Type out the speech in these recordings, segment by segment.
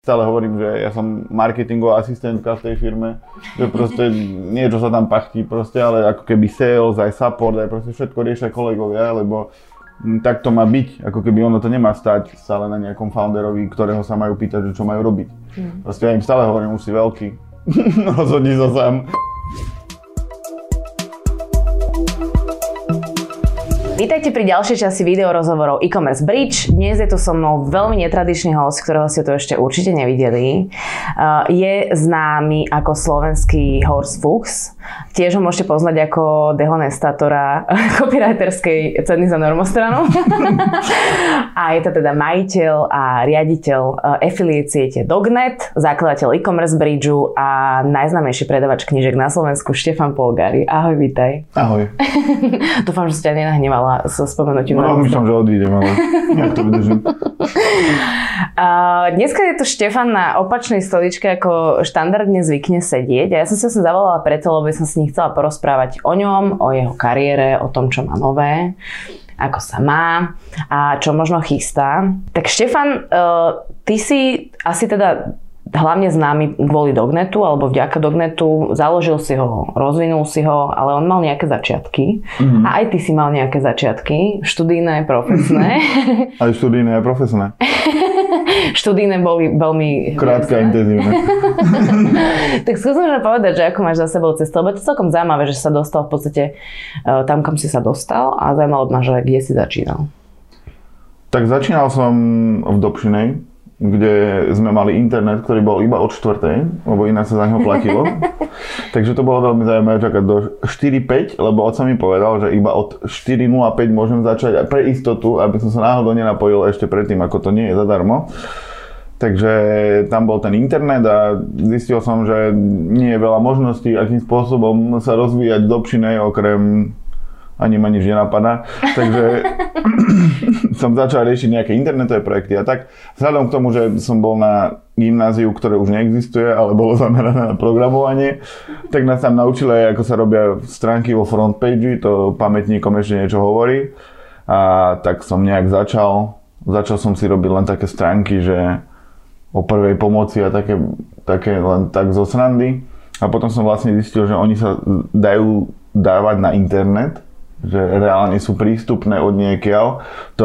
Stále hovorím, že ja som marketingová asistentka v tej firme, že proste niečo sa tam pachtí proste, ale ako keby sales, aj support, aj proste všetko riešia kolegovia, lebo tak to má byť, ako keby ono to nemá stať stále na nejakom founderovi, ktorého sa majú pýtať, že čo majú robiť. Proste ja im stále hovorím, už si veľký, rozhodni sa sám. Vítajte pri ďalšej časti videorozhovorov e-commerce bridge. Dnes je tu so mnou veľmi netradičný host, ktorého ste tu ešte určite nevideli. Je známy ako slovenský Horst Fuchs. Tiež ho môžete poznať ako dehonestatora copywriterskej ceny za normostranu. A je to teda majiteľ a riaditeľ affiliate siete Dognet, zakladateľ e-commerce bridgeu a najznámejší predavač knížek na Slovensku Štefan Polgári. Ahoj, vítaj. Ahoj. Dúfam, že si ťa nenahnevala so spomenutím. No, myslím, že odídem, ale nejak to vydržím. Dneska je tu Štefan na opačnej stoličke, ako štandardne zvykne sedieť. A ja som sa zavolala preto, lebo som s ním chcela porozprávať o ňom, o jeho kariére, o tom, čo má nové, ako sa má a čo možno chystá. Tak Štefan, ty si asi teda hlavne známy kvôli Dognetu, alebo vďaka Dognetu, založil si ho, rozvinul si ho, ale on mal nejaké začiatky. Mm-hmm. A aj ty si mal nejaké začiatky, študijné, profesné. Aj študijné a profesné. Študijné boli veľmi... Krátke a intenzívne. Tak skús možno povedať, že ako máš za sebou cestu, lebo je to celkom zaujímavé, že sa dostal v podstate tam, kam si sa dostal a zaujímalo ma, že kde si začínal. Tak začínal som v Dobšinej, kde sme mali internet, ktorý bol iba od 4:00, lebo ináč sa za neho platilo. Takže to bolo veľmi zaujímavé čakať do 4:05, lebo otec mi povedal, že iba od 4:05 môžem začať a pre istotu, aby som sa náhodou nenapojil ešte predtým, ako to nie je zadarmo. Takže tam bol ten internet a zistil som, že nie je veľa možností, akým spôsobom sa rozvíjať v Dobšinej, okrem ani ma nič nenapadá. Takže som začal riešiť nejaké internetové projekty a tak. Vzhľadom k tomu, že som bol na gymnáziu, ktoré už neexistuje, ale bolo zamerané na programovanie, tak nás tam naučili, ako sa robia stránky vo frontpage, to pamätníkom ešte niečo hovorí. A tak som nejak začal som si robiť len také stránky, že o prvej pomoci a také len tak zo srandy. A potom som vlastne zistil, že oni sa dajú dávať na internet, že reálne sú prístupné od niekiaľ.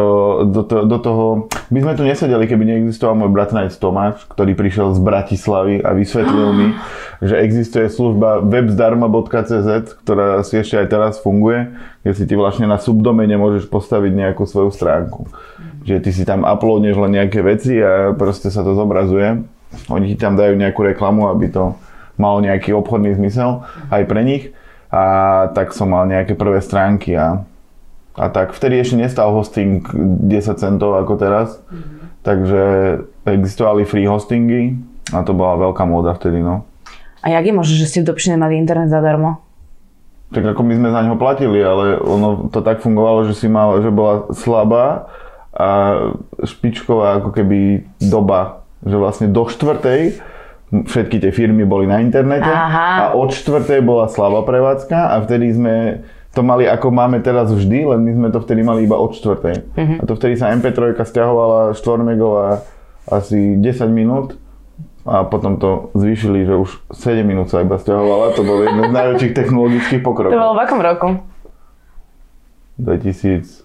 Do toho by sme tu nesedeli, keby neexistoval môj bratranec Tomáš, ktorý prišiel z Bratislavy a vysvetlil mi, že existuje služba webzdarma.cz, ktorá si ešte aj teraz funguje, kde si ty vlastne na subdomene môžeš postaviť nejakú svoju stránku. Že ty si tam uploadneš len nejaké veci a proste sa to zobrazuje. Oni ti tam dajú nejakú reklamu, aby to malo nejaký obchodný zmysel aj pre nich. A tak som mal nejaké prvé stránky a tak. Vtedy ešte nestal hosting 10 centov ako teraz, takže existovali free hostingy a to bola veľká móda vtedy, no. A jak je možné, že ste v Dobšine mali internet zadarmo? Tak ako my sme za neho platili, ale ono to tak fungovalo, že bola slabá a špičková ako keby doba, že vlastne do 4:00 všetky tie firmy boli na internete. Aha. A od 4:00 bola slabá prevádzka a vtedy sme to mali ako máme teraz vždy, len my sme to vtedy mali iba od 4:00. A to vtedy sa MP3 stiahovala 4 megová asi 10 minút a potom to zvýšili, že už 7 minút sa iba stiahovala. To bol jeden z najväčších technologických pokrokov. To bolo v akom roku? 2012?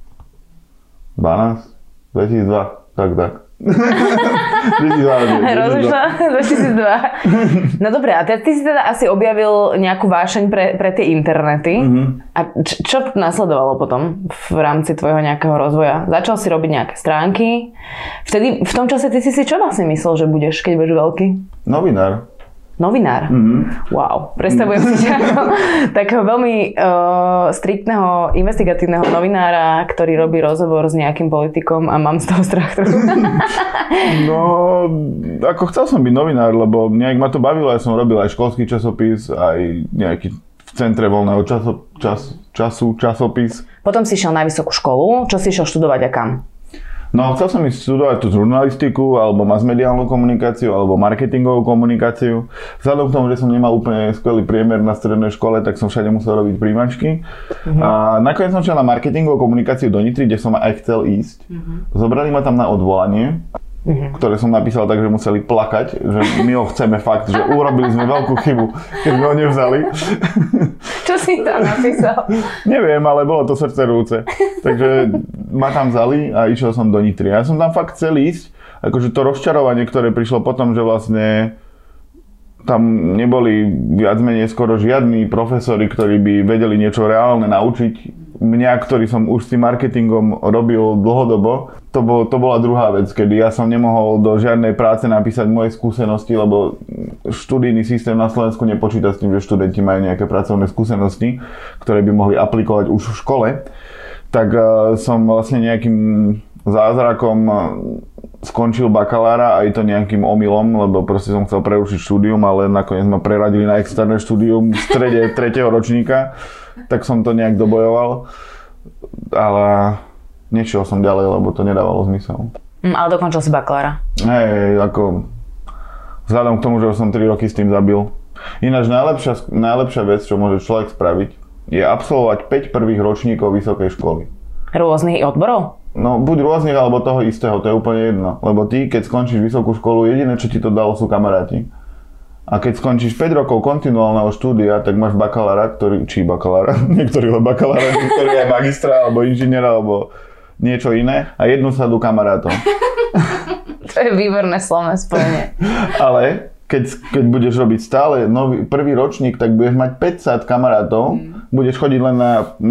2002, tak. 2002. No dobré, a ty si teda asi objavil nejakú vášeň pre tie internety. A čo nasledovalo potom v rámci tvojho nejakého rozvoja? Začal si robiť nejaké stránky. Vtedy, v tom čase ty si čo vlastne myslel, že budeš, keď budeš veľký? Novinár. Wow, predstavujem si ako takého veľmi striktného investigatívneho novinára, ktorý robí rozhovor s nejakým politikom a mám z toho strach trochu. No, ako chcel som byť novinár, lebo nejak ma to bavilo, ja som robil aj školský časopis, aj nejaký v centre voľného času časopis. Potom si išiel na vysokú školu, čo si išiel študovať a kam? No, chcel som ísť študovať tú žurnalistiku, alebo masmediálnu komunikáciu, alebo marketingovú komunikáciu. Vzhľadom k tomu, že som nemal úplne skvelý priemer na strednej škole, tak som všade musel robiť príjmačky. A nakoniec som šiel na marketingovú komunikáciu do Nitry, kde som aj chcel ísť. Zobrali ma tam na odvolanie ktoré som napísal tak, že museli plakať, že my ho chceme fakt, že urobili sme veľkú chybu, keď sme ho nevzali. Čo si tam napísal? Neviem, ale bolo to srdcerúce. Takže ma tam vzali a išiel som do Nitry. Ja som tam fakt chcel ísť, akože to rozčarovanie, ktoré prišlo potom, že vlastne tam neboli viac menej skoro žiadni profesori, ktorí by vedeli niečo reálne naučiť. Mňa, ktorý som už s tým marketingom robil dlhodobo, to bola druhá vec, kedy ja som nemohol do žiadnej práce napísať moje skúsenosti, lebo študijný systém na Slovensku nepočíta s tým, že študenti majú nejaké pracovné skúsenosti, ktoré by mohli aplikovať už v škole. Tak som vlastne nejakým zázrakom skončil bakalára, aj to nejakým omylom, lebo proste som chcel prerušiť štúdium, ale nakoniec ma preradili na externé štúdium v strede 3. ročníka, tak som to nejak dobojoval, ale nešiel som ďalej, lebo to nedávalo zmysel. Ale dokončil si bakalára. Hej, ako vzhľadom k tomu, že som 3 roky s tým zabil. Ináč najlepšia vec, čo môže človek spraviť, je absolvovať 5 prvých ročníkov vysokej školy. Rôznych odborov? No, buď rôznych, alebo toho istého, to je úplne jedno. Lebo ty, keď skončíš vysokú školu, jediné, čo ti to dalo, sú kamaráti. A keď skončíš 5 rokov kontinuálneho štúdia, tak máš bakalára, niektorý je bakalára, niektorý je magistra, alebo inžinier, alebo niečo iné a jednu sadu kamarátov. To je výborné slovné spojenie. Ale keď budeš robiť stále prvý ročník, tak budeš mať 5 sád kamarátov, budeš chodiť len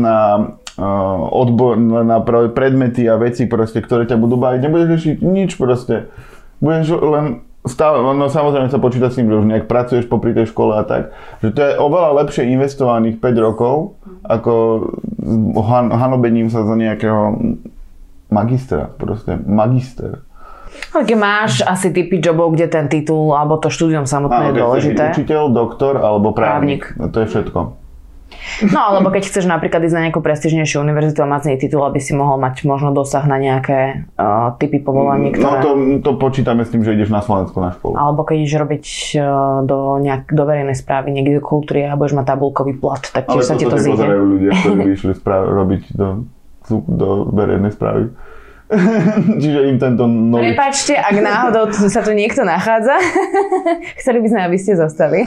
na predmety a veci proste, ktoré ťa budú baviť. Nebudeš riešiť nič proste. Budeš len stále, no samozrejme sa počíta s tým, že už nejak pracuješ popri tej škole a tak. Že to je oveľa lepšie investovaných 5 rokov, ako hanobením sa za nejakého magistra. Proste magister. Ale máš asi typy jobov, kde ten titul alebo to štúdium samotné je dôležité. Učiteľ, doktor alebo právnik. To je všetko. No alebo keď chceš napríklad ísť na nejakú prestížnejšiu univerzitu a mať z nej titul, aby si mohol mať možno dosah na nejaké typy povolaní, ktoré... No to počítame s tým, že ideš na Slovensku na školu. Alebo keď ideš robiť do verejnej správy, niekde do kultúry a budeš mať tabulkový plat, tak tiež sa ti to zíde. Ale to pozerajú ľudia, ktorí by išli robiť do verejnej správy. Čiže im tento nový... Prepáčte, ak náhodou sa tu niekto nachádza, chceli by sme, aby ste zostali.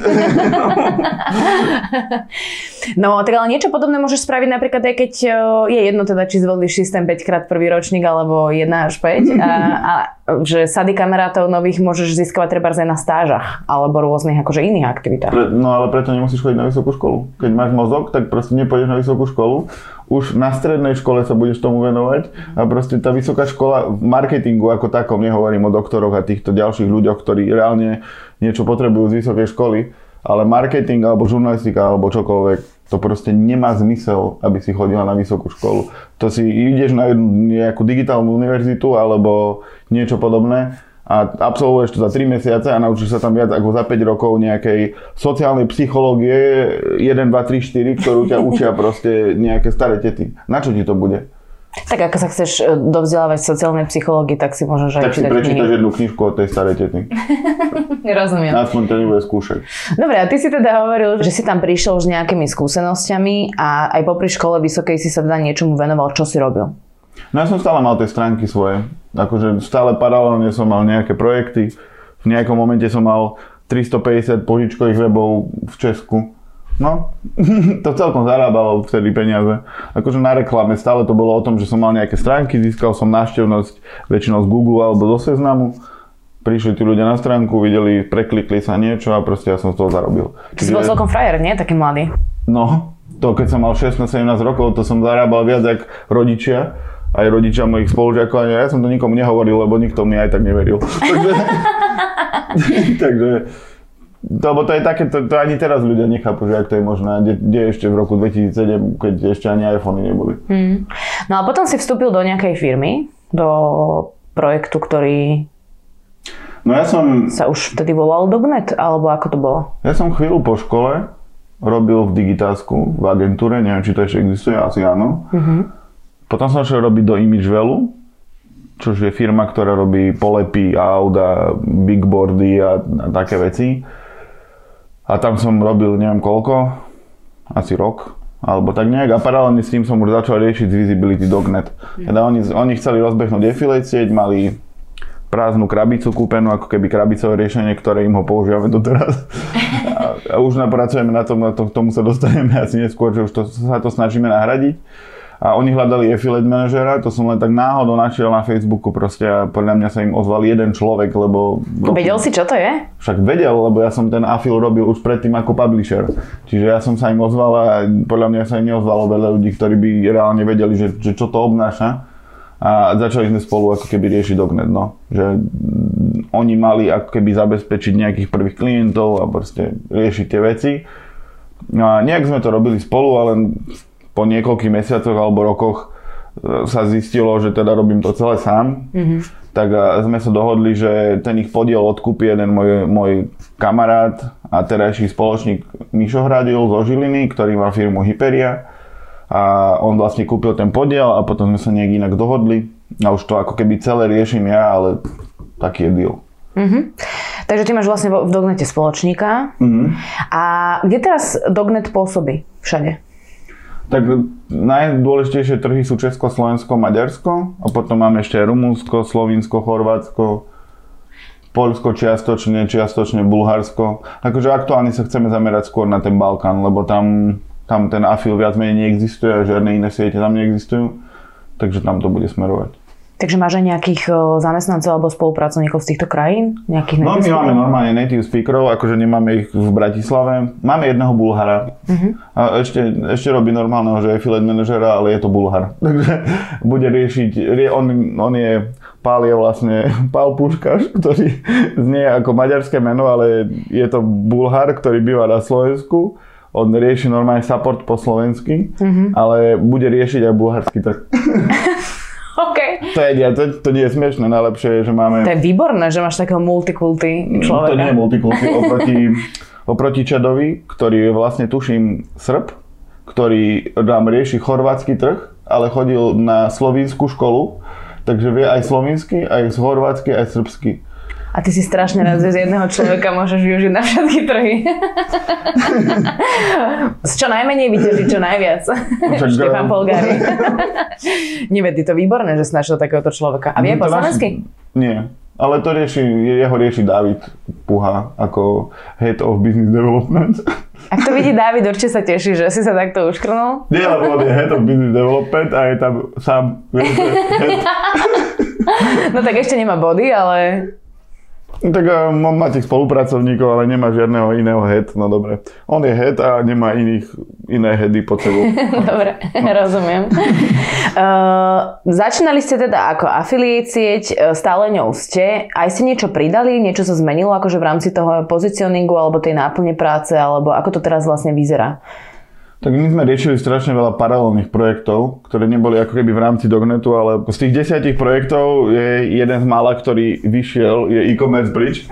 No, tak ale niečo podobné môžeš spraviť napríklad aj keď je jedno teda, či zvolíš systém 5 krát prvý ročník alebo 1 až 5 a že sady kamarátov nových môžeš získavať trebárs aj na stážach alebo rôznych akože iných aktivitách. No ale preto nemusíš chodiť na vysokú školu. Keď máš mozog, tak proste nepôjdeš na vysokú školu. Už na strednej škole sa budeš tomu venovať a proste tá vysoká škola v marketingu ako takom, nehovorím o doktoroch a týchto ďalších ľuďoch, ktorí reálne niečo potrebujú z vysokej školy, ale marketing alebo žurnalistika alebo čokoľvek, to proste nemá zmysel, aby si chodila na vysokú školu. To si ideš na nejakú digitálnu univerzitu alebo niečo podobné a absolvuješ to za 3 mesiace a naučíš sa tam viac ako za 5 rokov nejakej sociálnej psychológie 1, 2, 3, 4, ktorú ťa učia proste nejaké staré tety. Na čo ti to bude? Tak ako sa chceš dovzdelávať v sociálnej psychológii, tak si môžeš aj čítať knihy. Tak si prečítaš jednu knižku od tej starej tety. Rozumiem. Aspoň to nebude skúšať. Dobre, a ty si teda hovoril, že si tam prišiel už s nejakými skúsenosťami a aj popri škole vysokej si sa teda niečomu venoval. Čo si robil? No ja som stále mal tie stránky svoje. Akože stále paralelne som mal nejaké projekty. V nejakom momente som mal 350 požičkových webov v Česku. No, to celkom zarábalo vtedy peniaze. Akože na reklame stále to bolo o tom, že som mal nejaké stránky, získal som návštevnosť väčšinou z Google alebo zo Seznamu. Prišli tí ľudia na stránku, videli, preklikli sa niečo a proste ja som z toho zarobil. Ty si bol celkom frajer, nie? Taký mladý. No, to keď som mal 16-17 rokov, to som zarábal viac jak rodičia. Aj rodičia mojich spolužiakov, a ja som to nikomu nehovoril, lebo nikto mi aj tak neveril. Takže lebo to je také, to ani teraz ľudia nechápu, že ak to je možné, kde ešte v roku 2007, keď ešte ani iPhony neboli. No a potom si vstúpil do nejakej firmy, do projektu, ktorý sa už vtedy volal Dognet, alebo ako to bolo? Ja som chvíľu po škole robil v Digitázku, v agentúre, neviem, či to ešte existuje, asi áno. Potom som šiel robiť do Imagevelu, čo je firma, ktorá robí polepy aut a bigboardy a také veci. A tam som robil neviem koľko, asi rok, alebo tak nejak. A paralelne s tým som už začal riešiť z Visibility Dognet. Teda oni chceli rozbehnúť affiliate sieť, mali prázdnu krabicu kúpenú, ako keby krabicové riešenie, ktoré im ho používame doteraz. A už pracujeme na tom, k tomu sa dostaneme asi neskôr, že už sa to snažíme nahradiť. A oni hľadali affiliate manažera, to som len tak náhodou našiel na Facebooku proste a podľa mňa sa im ozval jeden človek, lebo... Vedel si, čo to je? Však vedel, lebo ja som ten affil robil už predtým ako publisher. Čiže ja som sa im ozval a podľa mňa sa im neozvalo veľa ľudí, ktorí by reálne vedeli, že čo to obnáša. A začali sme spolu ako keby riešiť Dognet, no. Že oni mali ako keby zabezpečiť nejakých prvých klientov a proste riešiť tie veci. A nejak sme to robili spolu, ale po niekoľkých mesiacoch alebo rokoch sa zistilo, že teda robím to celé sám. Tak sme sa dohodli, že ten ich podiel odkúpi jeden môj kamarát a terajší spoločník Mišo Hradil zo Žiliny, ktorý má firmu Hyperia. A on vlastne kúpil ten podiel a potom sme sa nejak inak dohodli. A už to ako keby celé riešim ja, ale taký je deal. Takže ty máš vlastne v Dognete spoločníka. A kde teraz Dognet pôsobí? Všade? Tak najdôležitejšie trhy sú Česko, Slovensko, Maďarsko a potom máme ešte Rumunsko, Slovinsko, Chorvátsko, Poľsko čiastočne Bulharsko. Akože aktuálne sa chceme zamerať skôr na ten Balkán, lebo tam ten affil viac menej neexistuje a žiadne iné siete tam neexistujú, takže tam to bude smerovať. Takže máš aj nejakých zamestnancov alebo spolupracovníkov z týchto krajín? Nejakých no my máme normálne native speakerov, akože nemáme ich v Bratislave. Máme jedného Bulhara. A ešte robí normálneho, že je affiliate manažera, ale je to Bulhar. Takže bude riešiť, on je Pál je vlastne Pál Puškaš, ktorý znie ako maďarské meno, ale je to Bulhar, ktorý býva na Slovensku. On rieši normálne support po slovensky, ale bude riešiť aj bulharský trh. Okay. To nie je smiešné, najlepšie je, že máme... To je výborné, že máš takého multikulty človeka. To nie je multikulty, oproti Čadovi, ktorý je vlastne tuším Srb, ktorý nám rieši chorvátsky trh, ale chodil na slovínsku školu, takže vie aj slovínsky, aj chorvátsky, aj srbsky. A ty si strašne rád, že z jedného človeka môžeš využiť na všetky trhy. Z čo najmenej vyťažiť čo najviac. Štefan Polgári. Nevedí to výborné, že si našiel takéhoto človeka. A vie po slovensky? Nie. Ale to jeho rieši Dávid Puha ako Head of Business Development. Ak to vidí Dávid, určite sa teší, že si sa takto uškrnul. Nie, lebo on je Head of Business Development a je tam sám. No tak ešte nemá body, ale... Tak má tých spolupracovníkov, ale nemá žiadneho iného head, no dobre. On je head a nemá iné heady pod sebou. Dobre, rozumiem. Začínali ste teda ako affiliate sieť, stále ňou ste. Aj ste niečo pridali, niečo sa zmenilo akože v rámci toho pozicioningu alebo tej náplne práce, alebo ako to teraz vlastne vyzerá? Tak my sme riešili strašne veľa paralelných projektov, ktoré neboli ako keby v rámci Dognetu, ale z tých 10 projektov je jeden z mála, ktorý vyšiel, je e-commerce bridge.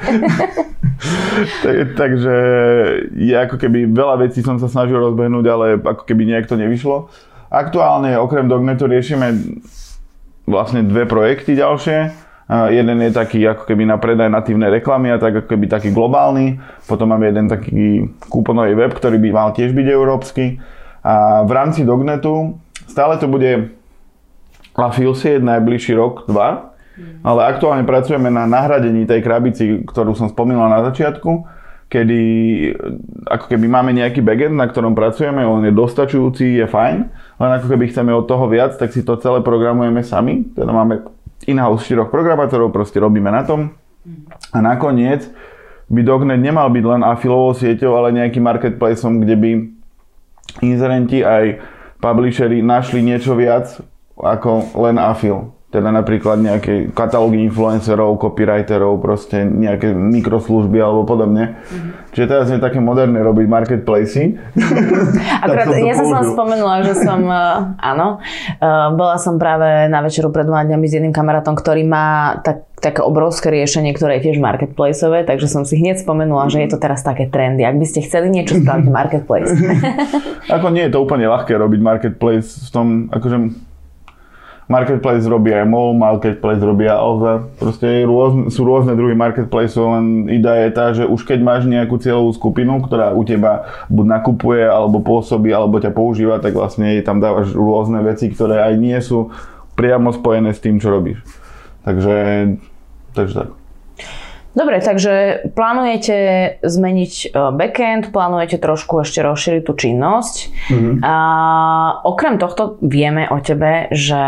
Takže je ako keby veľa vecí som sa snažil rozbehnúť, ale ako keby nejak to nevyšlo. Aktuálne okrem Dognetu riešime vlastne 2 projekty ďalšie. Jeden je taký ako keby na predaj natívnej reklamy a tak ako keby taký globálny. Potom máme jeden taký kúponový web, ktorý by mal tiež byť európsky. A v rámci Dognetu stále to bude affil sieť najbližší rok, 2. Ale aktuálne pracujeme na nahradení tej krabici, ktorú som spomínal na začiatku, kedy ako keby máme nejaký backend, na ktorom pracujeme, on je dostačujúci, je fajn, len ako keby chceme od toho viac, tak si to celé programujeme sami. Teda máme in-house 4 programátorov, proste robíme na tom. A nakoniec by Dognet nemal byť len affilovou sieťou, ale nejakým marketplaceom, kde by inzerenti aj publisheri našli niečo viac ako len affil. Teda napríklad nejaké katalógy influencerov, copywriterov, proste nejaké mikroslužby alebo podobne. Čiže teraz je také moderné robiť marketplacy. Akurát ja som sa spomenula, že som, áno, bola som práve na večeru pred 2 dňami s jedným kamarátom, ktorý má také obrovské riešenie, ktoré je tiež marketplaceové, takže som si hneď spomenula, že je to teraz také trendy. Ak by ste chceli niečo spraviť marketplace. Ako nie je to úplne ľahké robiť marketplace v tom, akože marketplace robí aj MOL, marketplace robí aj Alza. Proste sú rôzne druhy marketplaceov, len idea je tá, že už keď máš nejakú cieľovú skupinu, ktorá u teba buď nakupuje, alebo pôsobí, alebo ťa používa, tak vlastne tam dávaš rôzne veci, ktoré aj nie sú priamo spojené s tým, čo robíš. Takže Takže tak. Dobre, takže plánujete zmeniť backend, plánujete trošku ešte rozšíriť tú činnosť. A okrem tohto vieme o tebe, že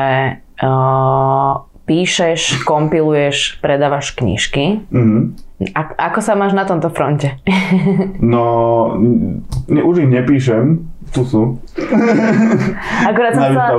píšeš, kompiluješ, predávaš knižky. Ako sa máš na tomto fronte? No, už ich nepíšem. Tu sú. Akurát som sa...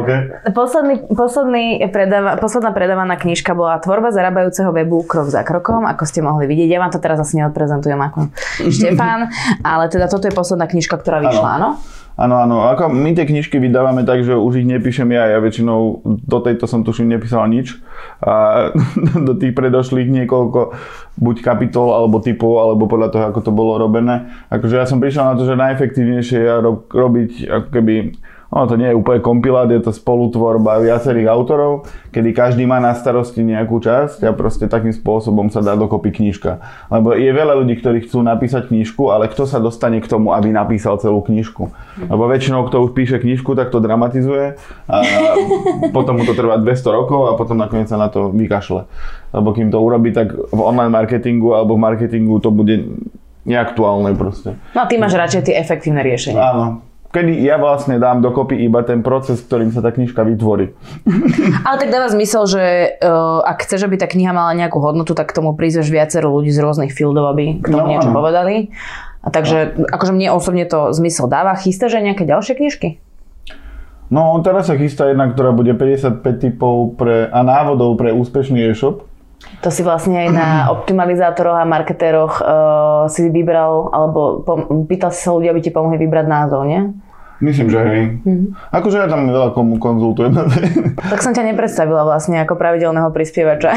Posledná predávaná knižka bola Tvorba zarábajúceho webu krok za krokom, ako ste mohli vidieť. Ja vám to teraz asi neodprezentujem ako Štefán, ale teda toto je posledná knižka, ktorá vyšla, áno? Áno. Ako my tie knižky vydávame tak, že už ich nepíšem ja. Ja väčšinou do tejto som tuším nepísal nič. A do tých predošlých niekoľko buď kapitol, alebo typov, alebo podľa toho, ako to bolo robené. Akože ja som prišiel na to, že najefektívnejšie je robiť ako keby... Ono to nie je úplne kompilát, je to spolutvorba viacerých autorov, kedy každý má na starosti nejakú časť a proste takým spôsobom sa dá dokopy knižka. Lebo je veľa ľudí, ktorí chcú napísať knižku, ale kto sa dostane k tomu, aby napísal celú knižku? Lebo väčšinou, kto už píše knižku, tak to dramatizuje a potom mu to trvá 200 rokov a potom nakoniec sa na to vykašle. Lebo kým to urobí, tak v online marketingu alebo v marketingu to bude neaktuálne proste. No a ty máš radšej tie efektívne riešenia. Áno. Kedy ja vlastne dám dokopy iba ten proces, ktorým sa tá knižka vytvorí. Ale tak dáva zmysel, že ak chceš, aby tá kniha mala nejakú hodnotu, tak k tomu prízveš viacero ľudí z rôznych fieldov, aby k tomu niečo povedali. A takže akože mne osobne to zmysel dáva. Chystáš aj nejaké ďalšie knižky? No teraz sa chystá jedna, ktorá bude 55 typov a návodov pre úspešný e-shop. To si vlastne aj na optimalizátoroch a marketéroch si vybral, alebo pýtal si sa ľudí, aby ti pomohli vybrať názov, nie? Myslím, že hej. Akože ja tam veľa komu konzultujem. Tak som ťa nepredstavila vlastne ako pravidelného prispievača.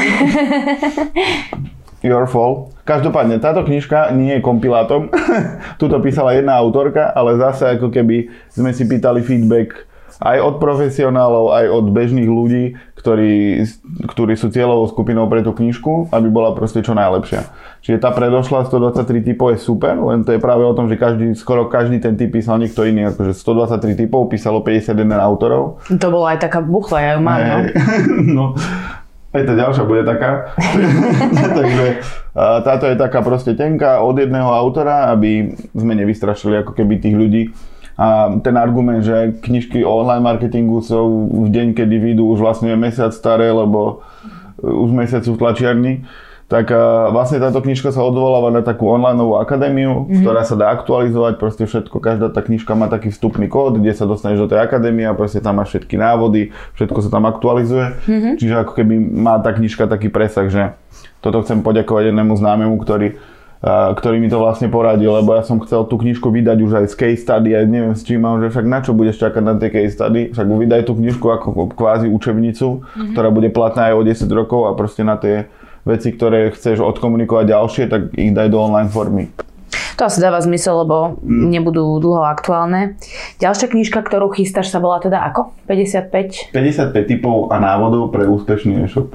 Your fault. Každopádne, táto knižka nie je kompilátom. Tuto písala jedna autorka, ale zase ako keby sme si pýtali feedback aj od profesionálov, aj od bežných ľudí, ktorí sú cieľovou skupinou pre tú knižku, aby bola proste čo najlepšia. Čiže tá predošla 123 typov je super, len to je práve o tom, že skoro každý ten typ písal niekto iný, akože 123 typov písalo 51 autorov. To bola aj taká buchla, ja ju mám, no. No. Aj tá ďalšia bude taká. Takže táto je taká proste tenká od jedného autora, aby sme nevystrašili ako keby tých ľudí. A ten argument, že knižky o online marketingu sú v deň, kedy vyjdú už vlastne mesiac staré, lebo už mesiac sú v tlačiarni, tak vlastne táto knižka sa odvoláva na takú onlineovú akadémiu, ktorá sa dá aktualizovať, proste všetko, každá tá knižka má taký vstupný kód, kde sa dostaneš do tej akadémie a proste tam máš všetky návody, všetko sa tam aktualizuje. Čiže ako keby má tá knižka taký presah, že toto chcem poďakovať jednému známemu, ktorý mi to vlastne poradil, lebo ja som chcel tú knižku vydať už aj z case study, ja neviem s čím mám, že však na čo budeš čakať na tie case study, však vydaj tú knižku ako kvázi učebnicu, ktorá bude platná aj o 10 rokov a proste na tie veci, ktoré chceš odkomunikovať ďalšie, tak ich daj do online formy. To asi dáva zmysel, lebo nebudú dlho aktuálne. Ďalšia knižka, ktorú chystáš, sa volá teda ako? 55? 55 typov a návodov pre úspešný e-shop.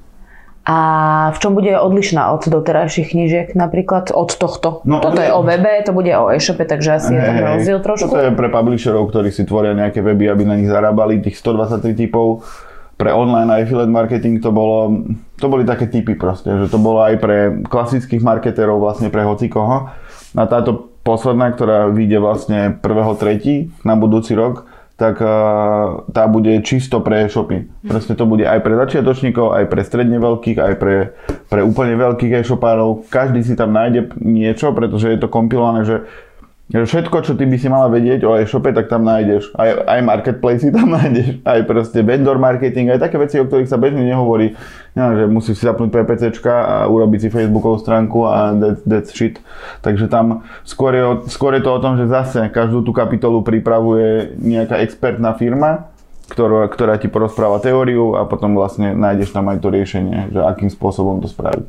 A v čom bude odlišná od doterajších knížiek, napríklad od tohto? No, toto je o webe, to bude o e-shope, takže asi je tam rozdiel trošku. Toto je pre publisherov, ktorí si tvoria nejaké weby, aby na nich zarábali. Tých 123 typov pre online a affiliate marketing to boli také typy proste, že to bolo aj pre klasických marketerov, vlastne pre hocikoho. A táto posledná, ktorá vyjde vlastne 1.3. na budúci rok, tak tá bude čisto pre e-shopy. Proste to bude aj pre začiatočníkov, aj pre stredne veľkých, aj pre úplne veľkých e-shopárov. Každý si tam nájde niečo, pretože je to kompilované, že všetko, čo ty by si mala vedieť o e-shope, tak tam nájdeš. Aj marketplace tam nájdeš, aj proste vendor marketing, aj také veci, o ktorých sa bežne nehovorí. Že musíš si zapnúť PPCčka a urobiť si Facebookovú stránku a that's shit. Takže tam skôr je to o tom, že zase každú tú kapitolu pripravuje nejaká expertná firma, ktorá ti porozpráva teóriu a potom vlastne nájdeš tam aj to riešenie, že akým spôsobom to spraviť.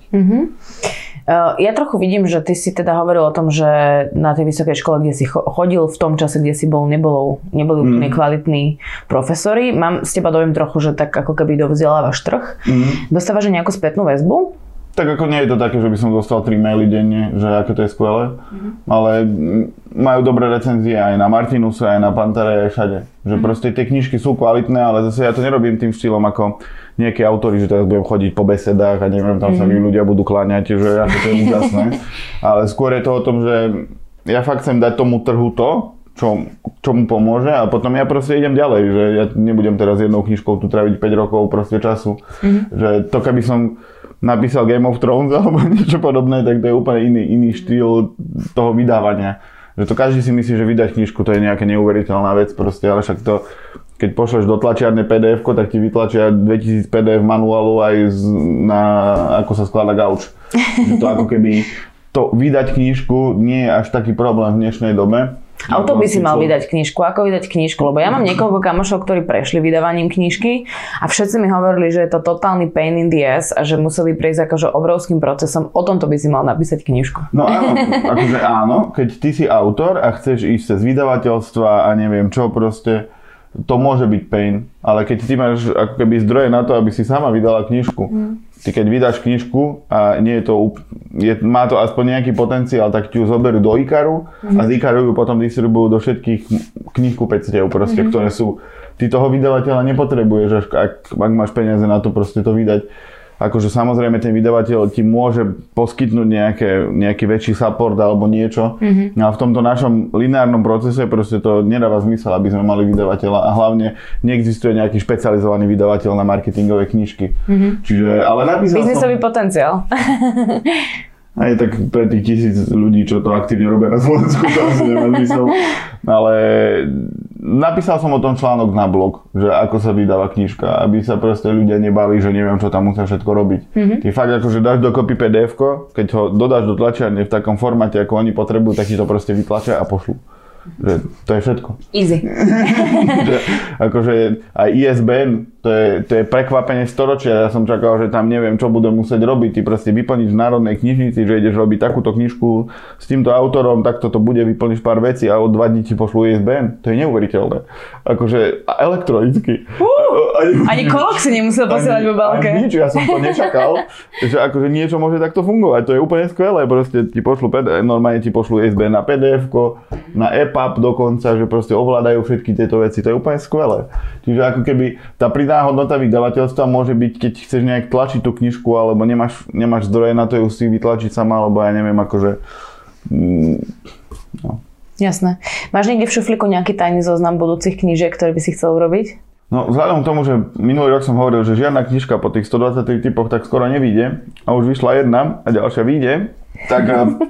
Ja trochu vidím, že ty si teda hovoril o tom, že na tej vysokej škole, kde si chodil, v tom čase, kde si bol, neboli úplne kvalitní profesori. Mám z teba dojem trochu, že tak ako keby dovzdelávaš trh. Dostávaš nejakú spätnú väzbu? Tak ako nie je to také, že by som dostal 3 maily denne, že aké to je skvelé, ale majú dobré recenzie aj na Martinuse, aj na Pantere, aj všade. Že proste tie knižky sú kvalitné, ale zase ja to nerobím tým štýlom ako nejakí autori, že teraz budem chodiť po besedách a neviem, tam sa mi ľudia budú kláňať, že ako to je úžasné. Ale skôr je to o tom, že ja fakt chcem dať tomu trhu to, čo mu pomôže a potom ja proste idem ďalej, že ja nebudem teraz jednou knižkou tu traviť 5 rokov proste času. Že to keby som napísal Game of Thrones alebo niečo podobné, tak to je úplne iný štýl toho vydávania. Že to každý si myslí, že vydať knižku to je nejaká neuveriteľná vec proste, ale však to, keď pošleš do tlačiarne PDF-ko, tak ti vytlačia 2000 PDF manuálu aj na ako sa skladá gauč. Že to ako keby to vydať knižku nie je až taký problém v dnešnej dobe. A o to by si mal vydať knižku. Ako vydať knižku? Lebo ja mám niekoľko kamošov, ktorí prešli vydávaním knižky a všetci mi hovorili, že je to totálny pain in the ass a že museli prejsť akože obrovským procesom. O tomto by si mal napísať knižku. No áno, akože áno, keď ty si autor a chceš ísť cez vydavateľstva a neviem čo proste, to môže byť pain. Ale keď ty máš ako keby zdroje na to, aby si sama vydala knižku, ty keď vydáš knižku a nie je to, má to aspoň nejaký potenciál, tak ti ju zoberú do Ikaru a z Ikaru ju potom distribujú do všetkých knihkupectiev proste, ktoré sú. Ty toho vydavateľa nepotrebuješ, ak máš peniaze na to proste to vydať. Akože samozrejme ten vydavateľ ti môže poskytnúť nejaký väčší support alebo niečo. A v tomto našom lineárnom procese proste to nedáva zmysel, aby sme mali vydavateľa a hlavne neexistuje nejaký špecializovaný vydavateľ na marketingové knižky. Čiže, ale napísal biznisový potenciál. Aj tak pre tých 1000 ľudí, čo to aktívne robia na Slovensku, to asi nemá zmysel. Ale napísal som o tom článok na blog, že ako sa vydáva knižka, aby sa proste ľudia nebali, že neviem, čo tam musia všetko robiť. Ty fakt akože dáš dokopy PDF-ko, keď ho dodáš do tlačiarne v takom formáte, ako oni potrebujú, tak ti to proste vytlačia a pošlú. Že to je všetko. Easy. Že, akože aj ISBN, to je prekvapenie storočia. Ja som čakal, že tam neviem, čo budem musieť robiť. Ty proste vyplníš v Národnej knižnici, že ideš robiť takúto knižku s týmto autorom, takto to bude, vyplníš pár vecí a o 2 dní ti pošlú ISBN. To je neuveriteľné. Akože elektronicky. Ani kolok si nemusel posielať v obálke. Nič, ja som to nečakal, že akože niečo môže takto fungovať. To je úplne skvelé. Proste ti pošlú normálne ti pošlú ISBN na PDF-ko, na EPUB dokonca, že proste ovládajú všetky tieto veci. To je úplne skvelé. Čiže ako keby tá pridaná hodnota vydavateľstva môže byť, keď chceš nejak tlačiť tú knižku, alebo nemáš zdroje na to ju si vytlačiť sama, alebo ja neviem, akože... No. Jasné. Máš niekde v šuflíku nejaký tajný zoznam budúcich knížiek, ktoré by si chcel urobiť? No vzhľadom k tomu, že minulý rok som hovoril, že žiadna knižka po tých 123 typoch tak skoro nevyjde a už vyšla jedna a ďalšia vyjde, tak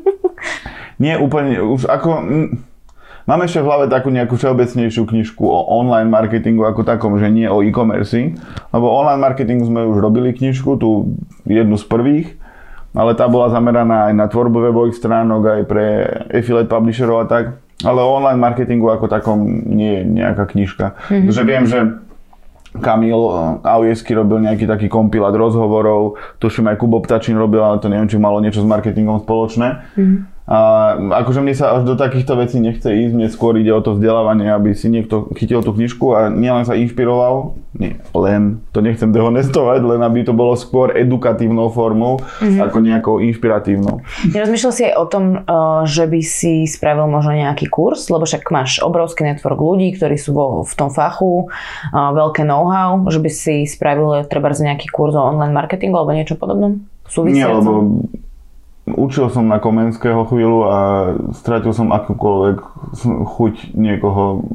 nie úplne, už ako... Mám ešte v hlave takú nejakú všeobecnejšiu knižku o online marketingu ako takom, že nie o e-commerce, lebo online marketingu sme už robili knižku, tú jednu z prvých, ale tá bola zameraná aj na tvorbu webových stránok, aj pre affiliate publisherov a tak, ale o online marketingu ako takom nie je nejaká knižka. Protože viem, že Kamil Aujesky robil nejaký taký kompilát rozhovorov, tuším aj Kubo Ptačín robil, ale to neviem, či malo niečo s marketingom spoločné. A akože mne sa až do takýchto vecí nechce ísť, mne skôr ide o to vzdelávanie, aby si niekto chytil tú knižku a nielen sa inšpiroval, to nechcem dehonestovať, len aby to bolo skôr edukatívnou formou ako nejakou inšpiratívnou. Nerozmýšľal si aj o tom, že by si spravil možno nejaký kurz, lebo však máš obrovský network ľudí, ktorí sú v tom fachu, veľké know-how, že by si spravil trebárs nejaký kurz o online marketingu alebo niečo podobnom? Nie, lebo učil som na Komenského chvíľu a stratil som akúkoľvek chuť niekoho,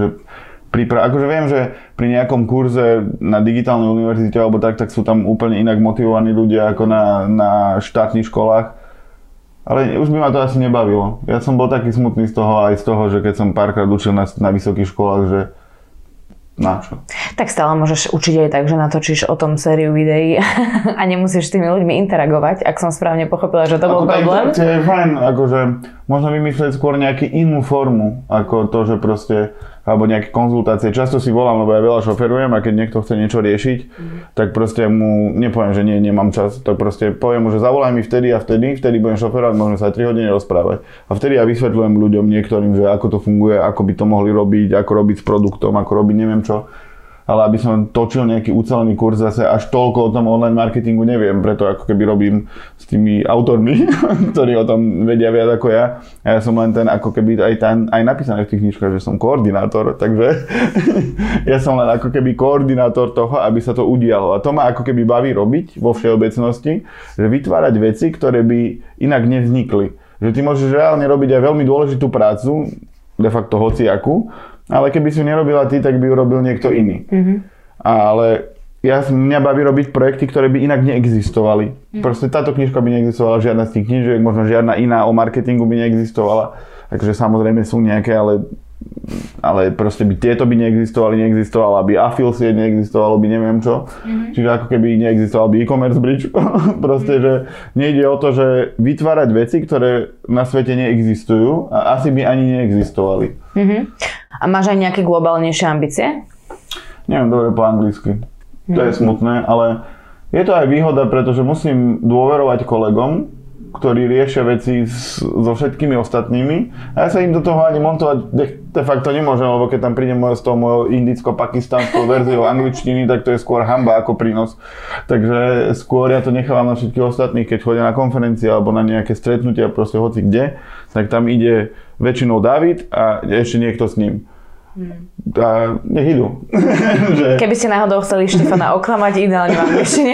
akože viem, že pri nejakom kurze na digitálnej univerzite alebo tak sú tam úplne inak motivovaní ľudia ako na štátnych školách. Ale už by ma to asi nebavilo. Ja som bol taký smutný z toho aj z toho, že keď som párkrát učil na vysokých školách, že na čo? Tak stále môžeš učiť aj tak, že natočíš o tom sériu videí a nemusíš s tými ľuďmi interagovať, ak som správne pochopila, že to bol problém. To je fajn, akože možno vymyslieť skôr nejakú inú formu, ako to, že proste, alebo nejaké konzultácie. Často si volám, lebo ja veľa šoferujem a keď niekto chce niečo riešiť, tak proste mu nepoviem, že nemám čas, tak proste poviem mu, že zavolaj mi vtedy a vtedy budem šoferovať, môžeme sa 3 hodiny rozprávať. A vtedy ja vysvetľujem ľuďom niektorým, že ako to funguje, ako by to mohli robiť, ako robiť s produktom, ako robiť neviem čo. ale aby som točil nejaký ucelený kurz zase až toľko o tom online marketingu neviem, preto ako keby robím s tými autormi, ktorí o tom vedia viac ako ja. A ja som len ten ako keby aj napísané v tých knižkách, že som koordinátor, takže ja som len ako keby koordinátor toho, aby sa to udialo. A to ma ako keby baví robiť vo všeobecnosti, že vytvárať veci, ktoré by inak nevznikli. Že ty môžeš reálne robiť aj veľmi dôležitú prácu, de facto hociakú, ale keby si ju nerobila ty, tak by ju robil niekto iný. Ale mňa baví robiť projekty, ktoré by inak neexistovali. Proste táto knižka by neexistovala, žiadna z tých knižiek, možno žiadna iná o marketingu by neexistovala. Takže samozrejme sú nejaké, ale proste tieto by neexistovala by Affiliate neexistovalo by neviem čo. Čiže ako keby neexistoval by e-commerce bridge. Proste, že nejde o to, že vytvárať veci, ktoré na svete neexistujú a asi by ani neexistovali. A máš aj nejaké globálnejšie ambície? Neviem dobre po anglicky. To je smutné, ale je to aj výhoda, pretože musím dôverovať kolegom, ktorí riešia veci so všetkými ostatnými. A ja sa im do toho ani montovať de facto nemôžem, lebo keď tam príde s tou mojou indicko-pakistanskou verziou angličtiny, tak to je skôr hanba ako prínos. Takže skôr ja to nechávam na všetkých ostatných, keď chodia na konferencie alebo na nejaké stretnutia, proste hoci kde, tak tam ide väčšinou David a ešte niekto s ním. A nech idú. Keby ste náhodou chceli Štefana oklamať, ideálne v angličtine.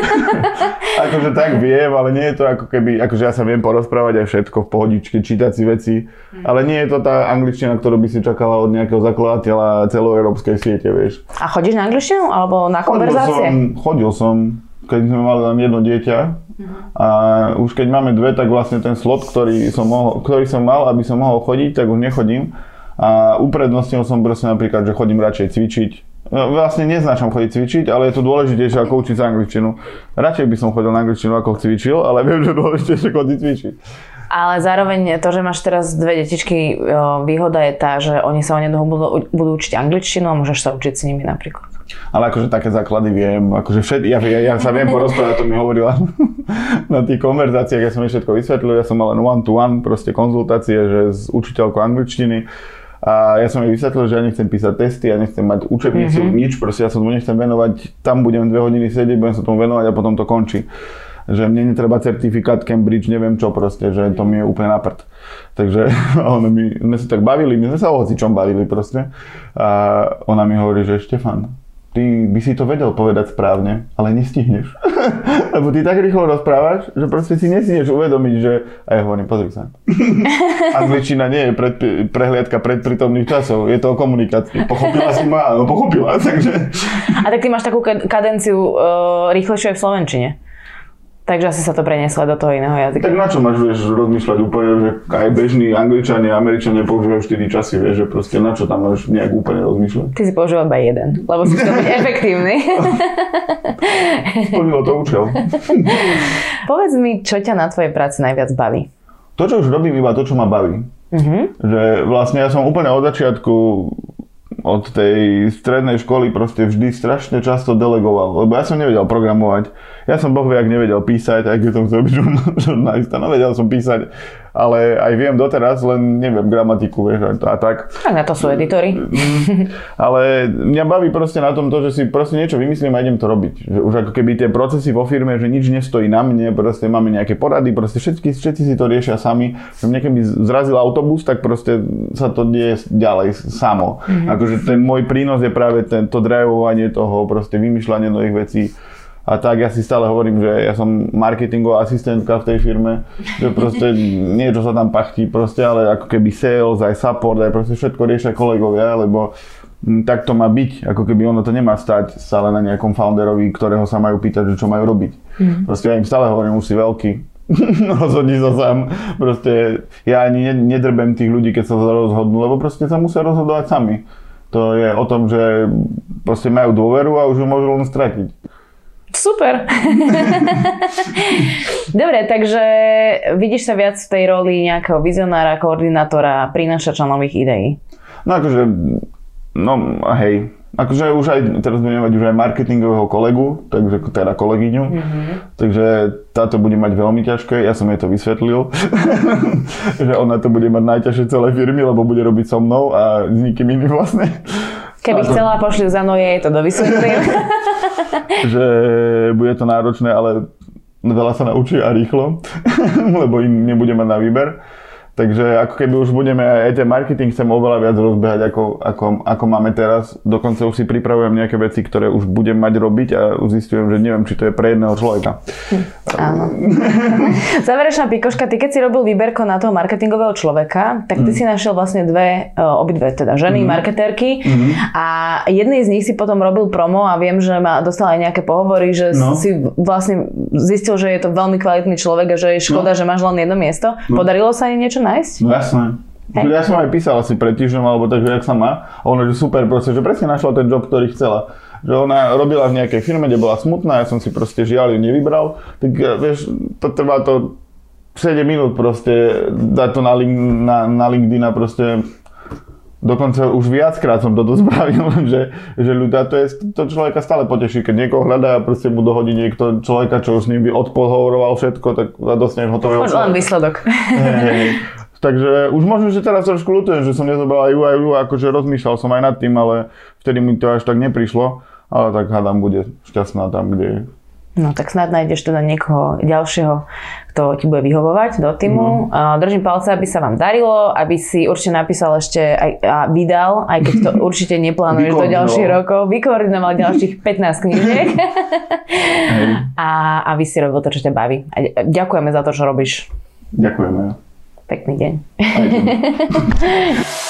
Akože tak viem, ale nie je to ako keby, akože ja sa viem porozprávať aj všetko v pohodičke, čítať si veci, ale nie je to tá angličtina, ktorú by si čakala od nejakého zakladateľa celoeurópskej siete, vieš. A chodíš na angličtinu alebo na konverzácie? Chodil som, keď sme mali len jedno dieťa a už keď máme dve, tak vlastne ten slot, ktorý som mal, aby som mohol chodiť, tak už nechodím. A uprednostnil som proste napríklad, že chodím radšej cvičiť. Vlastne neznášam chodiť cvičiť, ale je to dôležitejšie ako učiť sa angličtinu. Radšej by som chodil na angličtinu ako cvičil, ale viem, že dôležitejšie chodiť cvičiť. Ale zároveň to, že máš teraz dve detičky, výhoda je tá, že oni sa onedlho budú učiť angličtinu a môžeš sa učiť s nimi napríklad. Ale akože také základy viem, akože ja sa viem porozprávať, to mi hovorila na tých konverzáciách, ja som jej všetko vysvetlil, ja som mal len one-to-one, proste konzultácie, že s učiteľkou angličtiny. A ja som jej vysvetlil, že ja nechcem písať testy, ja nechcem mať učebnicu, nič, proste ja sa tomu nechcem venovať, tam budem 2 hodiny sedieť, budem sa tomu venovať a potom to končí. Že mne netreba certifikát Cambridge, neviem čo proste, že to mi je úplne na prd. Takže my sa tak bavili, my sme sa o hocičom bavili proste. A ona mi hovorí, že Štefan, ty by si to vedel povedať správne, ale nestihneš. Lebo ty tak rýchlo rozprávaš, že proste si nestihneš uvedomiť, že... A ja hovorím, pozri sa. Angličtina nie je prehliadka predprítomných časov, je to o komunikácii. Pochopila si ma? Áno, pochopila, takže... A tak ty máš takú kadenciu rýchlejšiu aj v slovenčine. Takže asi sa to prenieslo do toho iného jazyka. Tak na čo máš, vieš, rozmýšľať úplne, že aj bežní Angličania a Američania používajú 4 časy, vieš, že proste na čo tam máš nejak úplne rozmýšľať. Ty si používal iba jeden, lebo si to byť efektívny. Splnilo to účel. Povedz mi, čo ťa na tvojej práci najviac baví? To, čo už robím, iba to, čo ma baví. Že vlastne ja som úplne od začiatku od tej strednej školy proste vždy strašne často delegoval, lebo ja som nevedel programovať. Ja som bohviak nevedel písať, aj keď som chcel byť žurnalista, no vedel som písať, ale aj viem doteraz, len neviem gramatiku, vieš, a tak. Tak na to sú editory. Ale mňa baví proste na tom to, že si proste niečo vymyslím a idem to robiť. Že už ako keby tie procesy vo firme, že nič nestojí na mne, proste máme nejaké porady, proste všetci si to riešia sami. Že mne keby zrazil autobus, tak proste sa to deje ďalej samo. Akože ten môj prínos je práve to drivovanie toho, proste vymýšľanie nových vecí. A tak ja si stále hovorím, že ja som marketingová asistentka v tej firme, že proste niečo sa tam pachtí proste, ale ako keby sales, aj support, aj proste všetko riešia kolegovia, lebo tak to má byť, ako keby ono to nemá stať stále na nejakom founderovi, ktorého sa majú pýtať, že čo majú robiť. Proste ja im stále hovorím, už si veľký, rozhodni sa sám, proste ja ani nedrbem tých ľudí, keď sa rozhodnú, lebo proste sa musia rozhodovať sami. To je o tom, že proste majú dôveru a už ju môžu len stratiť. Super. Dobre, takže vidíš sa viac v tej roli nejakého vizionára, koordinátora, prinášača nových ideí? No akože, no hej. Akože už aj, teraz budeme mať už aj marketingového kolegu, takže teda kolegyňu. Takže táto bude mať veľmi ťažké, ja som jej to vysvetlil. Že ona to bude mať najťažšie celé firmy, lebo bude robiť so mnou a s nikým iným vlastne. Keby chcela, pošli za mnou, jej to dovysvetlím. Že bude to náročné, ale veľa sa naučí a rýchlo, lebo im nebude mať na výber. Takže ako keby už budeme, aj ten marketing chcem oveľa viac rozbehať, ako máme teraz. Dokonca už si pripravujem nejaké veci, ktoré už budem mať robiť a zistujem, že neviem, či to je pre jedného človeka. Áno. Záverečná pikoška, ty keď si robil výberko na toho marketingového človeka, tak ty si našiel vlastne obidve teda ženy, marketérky a jednej z nich si potom robil promo a viem, že ma dostal aj nejaké pohovory, že si vlastne zistil, že je to veľmi kvalitný človek a že je škoda, že máš len jedno miesto. Podarilo sa jej niečo nájsť? No jasné. Hey. Ja som aj písal asi pred týždňom, alebo tak, že jak sa má. A ona, že super, proste, že presne našla ten job, ktorý chcela. Že ona robila v nejakej firme, kde bola smutná, ja som si proste žiaľ ju nevybral. Tak vieš, to trvá to 7 minút proste, dať to na LinkedIn a proste dokonca už viackrát som toto spravil, že ľudia, to človeka stále poteší, keď niekoho hľadá a proste mu dohodí niekto človeka, čo už s ním by odpohovoroval všetko, tak dostaneš hotového človeka. Len výsledok. Takže už možno, že teraz trošku ľutujem, že som nezobral aj ju, akože rozmýšľal som aj nad tým, ale vtedy mi to až tak neprišlo, ale tak hádam, bude šťastná tam, kde je. No tak snad nájdeš teda niekoho ďalšieho, kto ti bude vyhovovať do týmu. Držím palce, aby sa vám darilo, aby si určite napísal ešte aj a vydal, aj keď to určite neplánuješ do ďalších rokov. Vykoordinoval ďalších 15 knížiek. A aby si robil to, čo ťa baví. A ďakujeme za to, čo robíš. Ďakujeme. Pekný deň.